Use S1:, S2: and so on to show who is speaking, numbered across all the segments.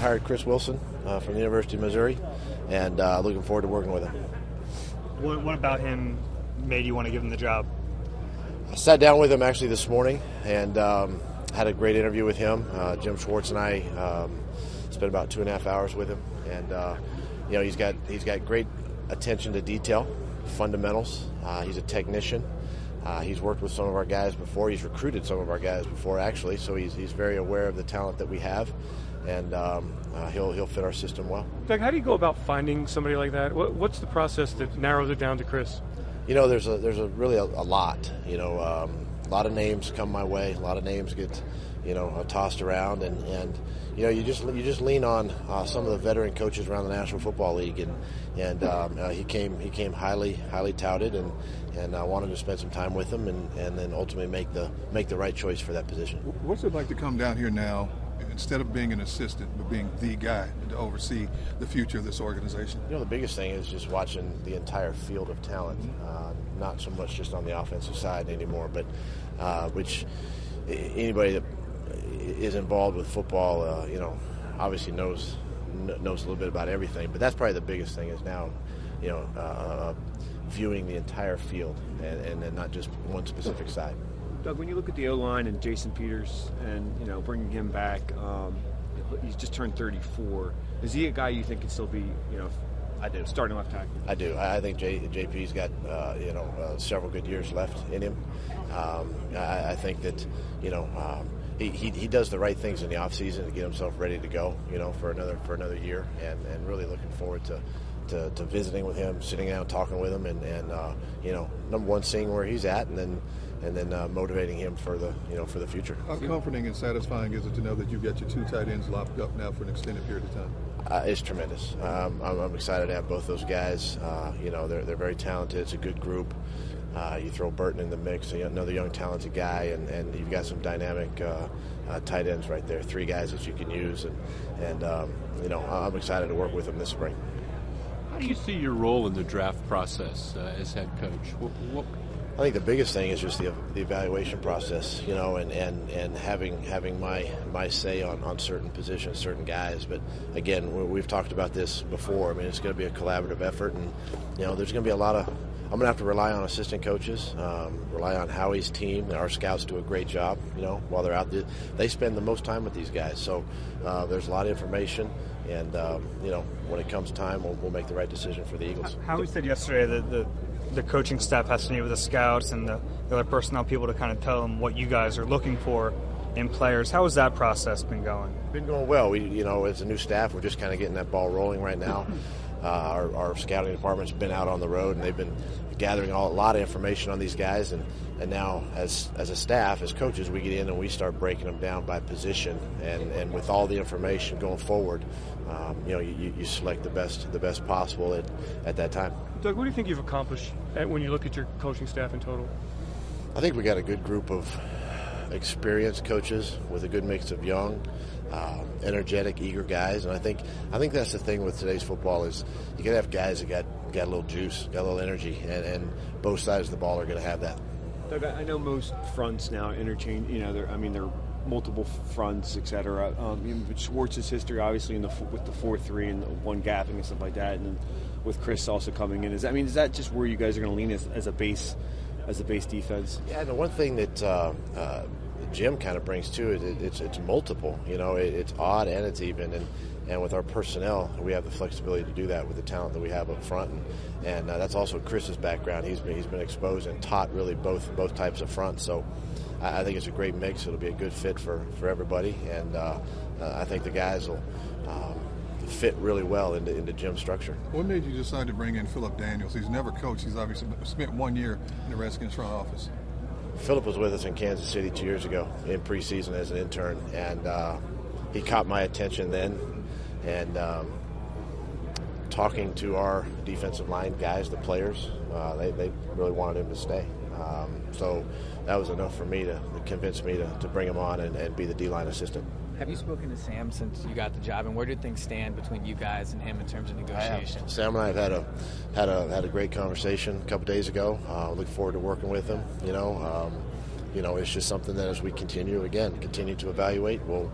S1: hired Chris Wilson from the University of Missouri, and looking forward to working with him.
S2: What about him made you want to give him the job?
S1: I sat down with him actually this morning and had a great interview with him. Jim Schwartz and I spent about 2.5 hours with him, and he's got great attention to detail, fundamentals. He's a technician. He's worked with some of our guys before. He's recruited some of our guys before, actually, so he's very aware of the talent that we have, and he'll fit our system well.
S3: Doug, how do you go about finding somebody like that? What's the process that narrows it down to Chris?
S1: There's really a lot. A lot of names come my way. A lot of names get tossed around, and you just lean on some of the veteran coaches around the National Football League, and he came highly touted, and I wanted to spend some time with him, and then ultimately make the right choice for that position.
S4: What's it like to come down here now, instead of being an assistant, but being the guy to oversee the future of this organization?
S1: The biggest thing is just watching the entire field of talent, not so much just on the offensive side anymore, but which anybody that is involved with football, obviously knows a little bit about everything. But that's probably the biggest thing is now, viewing the entire field and not just one specific side.
S5: Doug, when you look at the O-line and Jason Peters and, bringing him back, he's just turned 34. Is he a guy you think can still be,
S1: I do.
S5: Starting left tackle?
S1: I do. I think JP's got, several good years left in him. I think that, he does the right things in the offseason to get himself ready to go, for another year, and really looking forward to visiting with him, sitting down, talking with him, and number one, seeing where he's at, and then motivating him for the future.
S4: How comforting and satisfying is it to know that you've got your two tight ends locked up now for an extended period of time?
S1: It's tremendous. I'm excited to have both those guys. They're very talented. It's a good group. You throw Burton in the mix, another young, talented guy, and you've got some dynamic tight ends right there. Three guys that you can use, and I'm excited to work with them this spring.
S6: How do you see your role in the draft process as head coach?
S1: I think the biggest thing is just the evaluation process, and having my say on certain positions, certain guys. But again, we've talked about this before. I mean, it's going to be a collaborative effort, and there's going to be a lot of. I'm going to have to rely on assistant coaches, rely on Howie's team. Our scouts do a great job, while they're out there. They spend the most time with these guys, so there's a lot of information. And, when it comes time, we'll make the right decision for the Eagles.
S2: Howie said yesterday that the coaching staff has to meet with the scouts and the other personnel people to kind of tell them what you guys are looking for in players. How has that process been going?
S1: Been going well. We, as a new staff, we're just kind of getting that ball rolling right now. Our scouting department's been out on the road, and they've been gathering a lot of information on these guys. And now, as a staff, as coaches, we get in and we start breaking them down by position. And with all the information going forward, you select the best possible at that time.
S3: Doug, what do you think you've accomplished when you look at your coaching staff in total?
S1: I think we got a good group of experienced coaches with a good mix of young, energetic, eager guys, and I think that's the thing with today's football is you got to have guys that got a little juice, got a little energy, and both sides of the ball are going to have that.
S5: Doug, I know most fronts now interchange. They're multiple fronts, etc. Schwartz's history, obviously, with the 4-3 and the one gapping and stuff like that, and then with Chris also coming in. Is that just where you guys are going to lean as a base defense?
S1: Yeah, the one thing that Jim kind of brings too is it's multiple. It's odd and it's even, and with our personnel, we have the flexibility to do that with the talent that we have up front, and that's also Chris's background. He's been exposed and taught really both types of fronts. So I think it's a great mix. It'll be a good fit for everybody, and I think the guys will fit really well into Jim's structure.
S4: What made you decide to bring in Philip Daniels? He's never coached. He's obviously spent 1 year in the Redskins front office.
S1: Philip was with us in Kansas City 2 years ago in preseason as an intern, and he caught my attention then. And talking to our defensive line guys, the players, they really wanted him to stay. So that was enough for me to convince me to bring him on and be the D-line assistant.
S7: Have you spoken to Sam since you got the job, and where do things stand between you guys and him in terms of negotiation?
S1: Sam and I have had a great conversation a couple days ago. Look forward to working with him. It's just something that as we continue to evaluate, we'll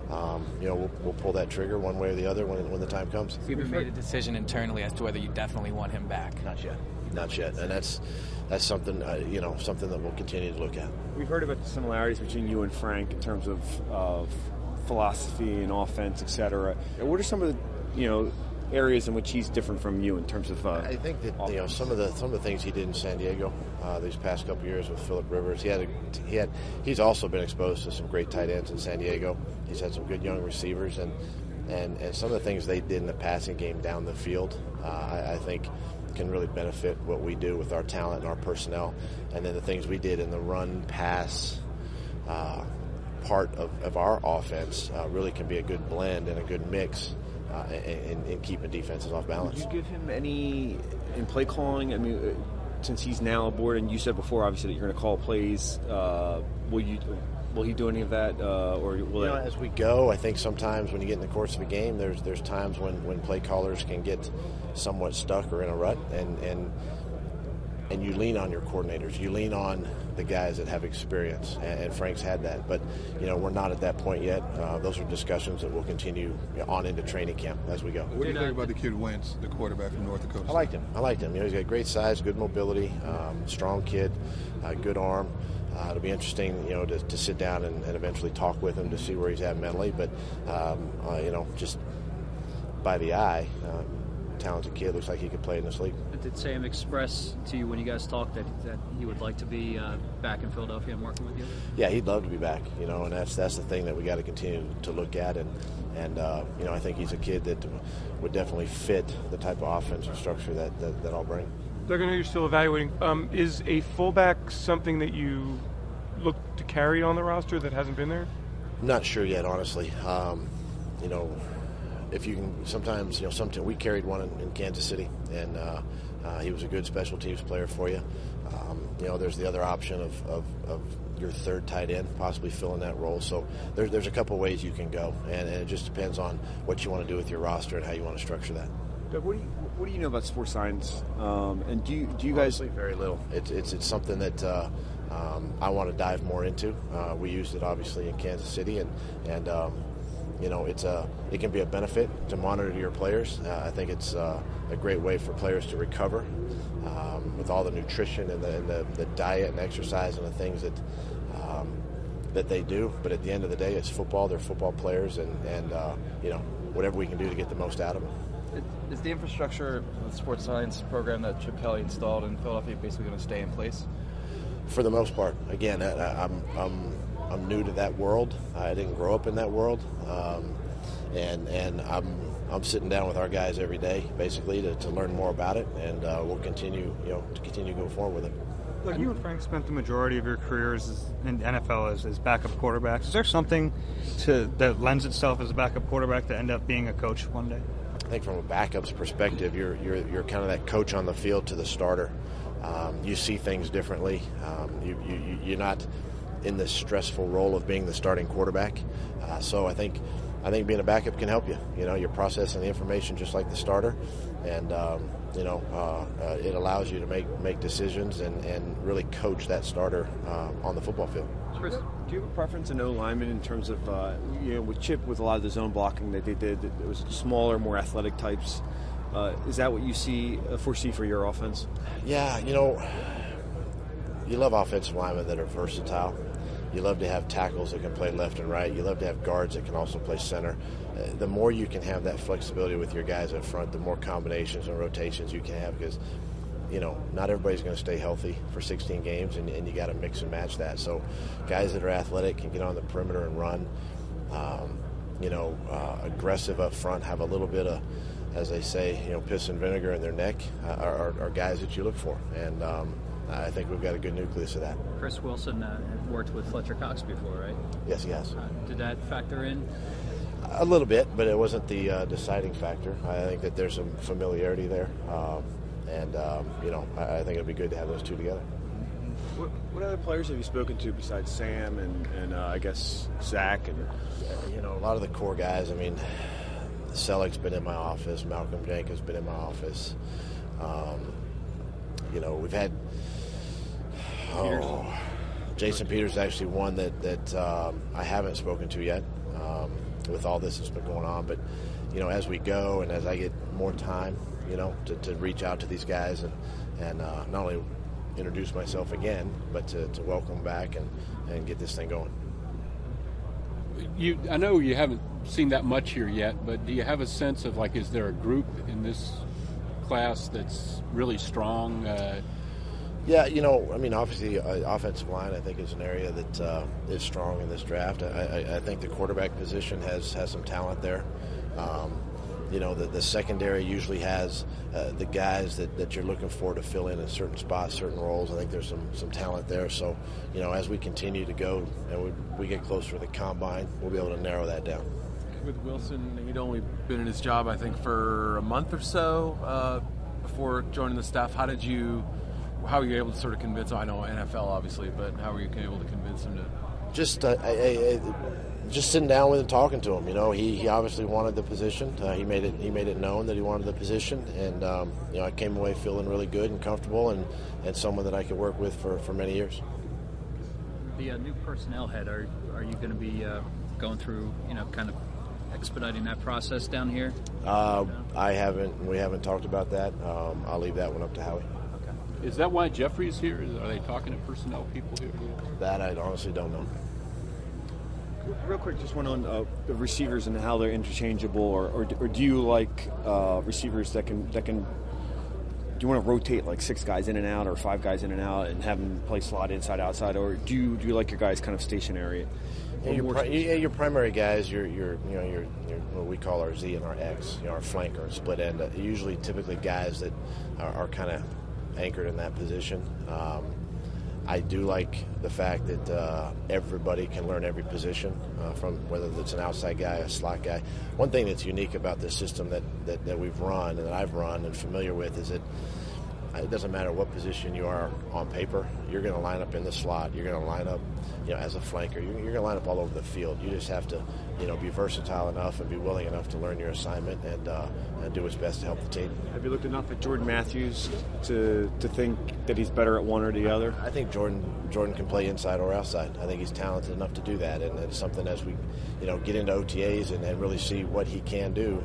S1: we'll pull that trigger one way or the other when the time comes.
S7: Have you made a decision internally as to whether you definitely want him back?
S1: Not yet, and that's something something that we'll continue to look at.
S5: We've heard about the similarities between you and Frank in terms of philosophy and offense, etc. What are some of the areas in which he's different from you in terms of?
S1: I think that some of the things he did in San Diego these past couple years with Phillip Rivers. He's also been exposed to some great tight ends in San Diego. He's had some good young receivers, and some of the things they did in the passing game down the field, I think can really benefit what we do with our talent and our personnel, and then the things we did in the run pass part of our offense really can be a good blend and a good mix in keeping defenses off balance.
S5: Would you give him any in play calling? I mean, since he's now aboard, and you said before, obviously, that you're going to call plays, will he do any of that, or will
S1: as we go? I think sometimes when you get in the course of a game, there's times when play callers can get somewhat stuck or in a rut, and you lean on your coordinators. You lean on the guys that have experience, and Frank's had that. But, we're not at that point yet. Those are discussions that will continue on into training camp as we go.
S4: What do you think about the kid Wentz, the quarterback from North Dakota?
S1: I liked him. He's got great size, good mobility, strong kid, good arm. It'll be interesting, to sit down and eventually talk with him to see where he's at mentally. But, just by the eye, talented kid, looks like he could play in this league.
S8: Did Sam express to you when you guys talked that he would like to be back in Philadelphia and working with you?
S1: Yeah, he'd love to be back, and that's the thing that we got to continue to look at, and I think he's a kid that would definitely fit the type of offensive structure that I'll bring.
S3: Doug, I know you're still evaluating. Is a fullback something that you look to carry on the roster that hasn't been there?
S1: I'm not sure yet, honestly. If you can, sometimes, sometimes we carried one in Kansas City, and he was a good special teams player for you. There's the other option of your third tight end possibly filling that role. So there's a couple ways you can go, and it just depends on what you want to do with your roster and how you want to structure that.
S5: Doug, what do you know about sports science? And do you guys?
S1: Honestly, very little. It's something that I want to dive more into. We used it obviously in Kansas City, and it can be a benefit to monitor your players. I think it's a great way for players to recover with all the nutrition and the diet and exercise and the things that they do. But at the end of the day, it's football. They're football players, and whatever we can do to get the most out of them.
S9: Is the infrastructure of the sports science program that Chip Kelly installed in Philadelphia basically going to stay in place?
S1: For the most part. Again, I'm new to that world. I didn't grow up in that world, and I'm sitting down with our guys every day, basically, to learn more about it, and we'll continue to go forward with it.
S2: Look, you and Frank spent the majority of your careers in NFL as backup quarterbacks. Is there something that lends itself as a backup quarterback to end up being a coach one day?
S1: I think from a backup's perspective, you're kind of that coach on the field to the starter. You see things differently. You're not in this stressful role of being the starting quarterback. So I think being a backup can help you. You're processing the information just like the starter, and it allows you to make decisions and really coach that starter on the football field.
S5: Chris, do you have a preference in O-lineman in terms of, with Chip, with a lot of the zone blocking that they did, that it was smaller, more athletic types? Is that what you foresee for your offense?
S1: Yeah, you love offensive linemen that are versatile. You love to have tackles that can play left and right. You love to have guards that can also play center. The more you can have that flexibility with your guys up front, the more combinations and rotations you can have, because not everybody's going to stay healthy for 16 games, and you got to mix and match that. So guys that are athletic can get on the perimeter and run, aggressive up front, have a little bit of, as they say, piss and vinegar in their neck, are guys that you look for. And I think we've got a good nucleus of that.
S8: Chris Wilson had worked with Fletcher Cox before, right?
S1: Yes, he has.
S8: Did that factor in?
S1: A little bit, but it wasn't the deciding factor. I think that there's some familiarity there. I think it'd be good to have those two together.
S5: What other players have you spoken to besides Sam and I guess Zach? And
S1: a lot of the core guys. I mean, Selleck's been in my office. Malcolm Jenkins been in my office. We've had Jason Peters is actually one that I haven't spoken to yet. with all this that's been going on. But as we go and as I get more time, to reach out to these guys and not only introduce myself again, but to welcome back and get this thing going.
S6: I know you haven't seen that much here yet, but do you have a sense of, is there a group in this class that's really strong?
S1: Yeah, obviously offensive line I think is an area that is strong in this draft. I think the quarterback position has some talent there. The secondary usually has the guys that you're looking for to fill in certain spots, certain roles. I think there's some talent there. So, as we continue to go and we get closer to the combine, we'll be able to narrow that down.
S10: With Wilson, he'd only been in his job, I think, for a month or so before joining the staff. How were you able to sort of convince him? I know NFL, obviously, but how were you able to convince him to?
S1: Just sitting down with him, talking to him. He obviously wanted the position. He made it known that he wanted the position, and I came away feeling really good and comfortable, and someone that I could work with for many years.
S8: The new personnel head, are you going to be going through, kind of expediting that process down here?
S1: We haven't talked about that. I'll leave that one up to Howie.
S6: Okay. Is that why Jeffrey's here? Are they talking to personnel people here?
S1: That I honestly don't know.
S5: Real quick, just one on the receivers and how they're interchangeable, or do you like receivers that can? Do you want to rotate like 6 guys in and out, or 5 guys in and out, and have them play slot inside, outside, or do you like your guys kind of stationary?
S1: Your primary guys, your what we call our Z and our X, our flanker and split end. Usually, typically guys that are kind of anchored in that position. I do like the fact that everybody can learn every position, from whether it's an outside guy, a slot guy. One thing that's unique about this system that we've run and that I've run and familiar with is that it doesn't matter what position you are on paper. You're going to line up in the slot. You're going to line up, as a flanker. You're going to line up all over the field. You just have to, be versatile enough and be willing enough to learn your assignment and do what's best to help the team.
S5: Have you looked enough at Jordan Matthews to think that he's better at one or the other?
S1: I think Jordan can play inside or outside. I think he's talented enough to do that, and it's something as we, get into OTAs and really see what he can do.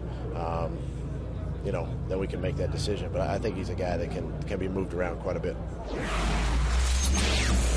S1: Then we can make that decision. But I think he's a guy that can be moved around quite a bit.